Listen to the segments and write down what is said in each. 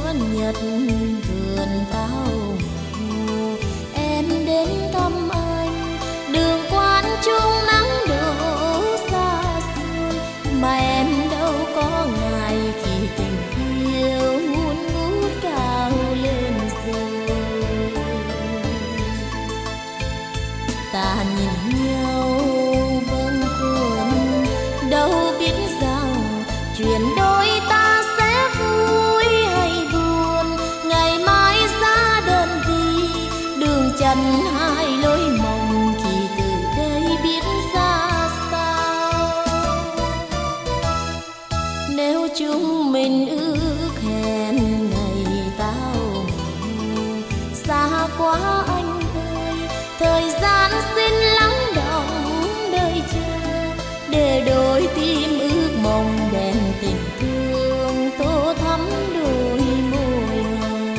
nhật vườn tao mù. Em đến thăm anh đường quán trung nắng đổ xa xôi, mà em đâu có ngại khi tình yêu hun ngút cao lên rồi. Ta nhìn nhau bâng khuâng, đâu biết rằng chuyện đôi ta sẽ vui hay buồn. Ngày mai ra đơn vị đường trần hai lối mộng, thì từ đây biết ra sao. Nếu chúng mình ước hẹn ngày tao ngủ, xa quá anh ơi, thời gian xin lắng động đời chờ, để đôi tim ước mong đèn tình thương tô thắm đôi môi hồng.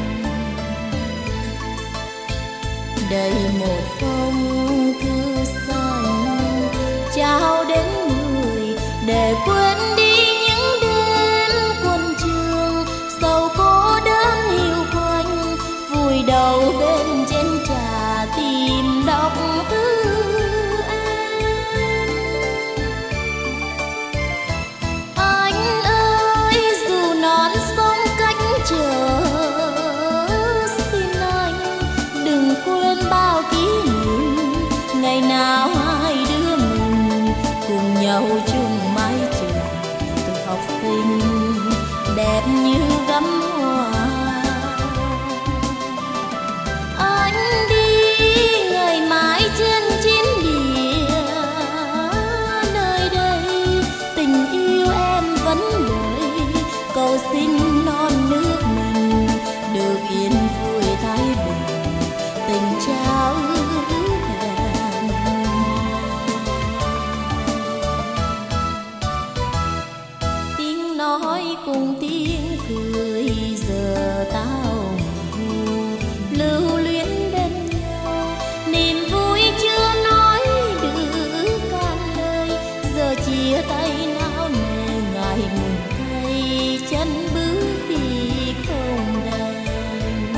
Đây một phong thư xanh trao đến người, để quên đi những đêm quân trường sầu cô đơn hiu quạnh, vùi đầu bên chén trà tìm đọc thư em. Anh ơi dù non sông cách trở, xin anh đừng quên bao kỷ niệm ngày nào hai đứa mình cùng nhau chung mái trường. Từ học sinh đẹp như gấm hoa, anh đi ngày mãi trên chiến địa, nơi đây tình yêu em vẫn đợi, cầu xin non nước mình được yên vui thái bình, tình trao ước hẹn. Tiếng nói cùng tiếng cười giờ tao ngủ, lưu luyến bên nhau, niềm vui chưa nói được can lời, giờ chia tay nao nề ngại ngùng thay chân bước đi không đành.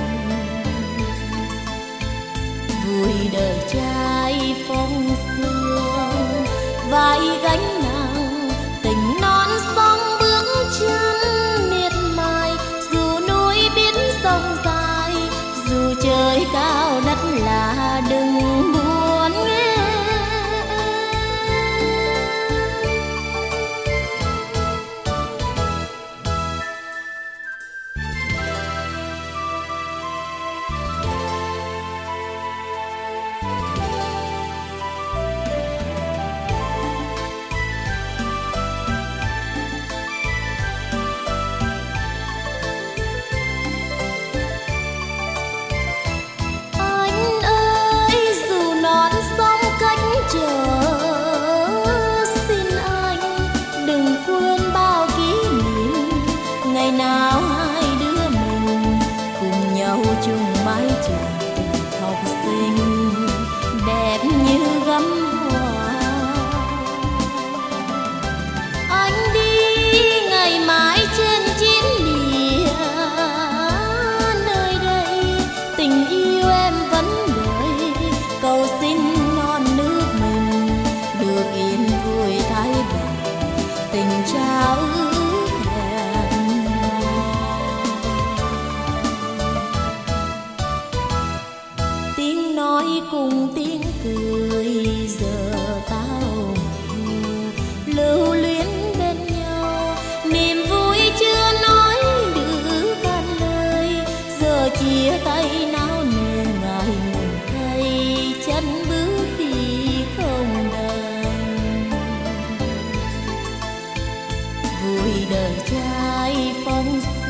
Vui đời trai phong sương vai gánh nặng, tình non sông bước chân miệt mài, dù núi biển sông dài, dù trời cao đất lạ đừng buồn nghe. Anh ơi dù non sông cách trở, xin anh đừng quên bao kỷ niệm ngày nào hai đứa mình cùng nhau chung mái trường. Học sinh đẹp như gấm hoa, anh đi ngày mãi trên chiến địa, nơi đây tình yêu em vẫn đợi, cầu xin non nước mình được yên vui thái bình, tình trao ước hẹn. Tiếng nói cùng tiếng cười giờ tao ngủ, lưu luyến bên nhau, niềm vui chưa nói được can lời, giờ chia tay nao nề ngại ngùng thay chân bước đi không đành. Vui đời trai phong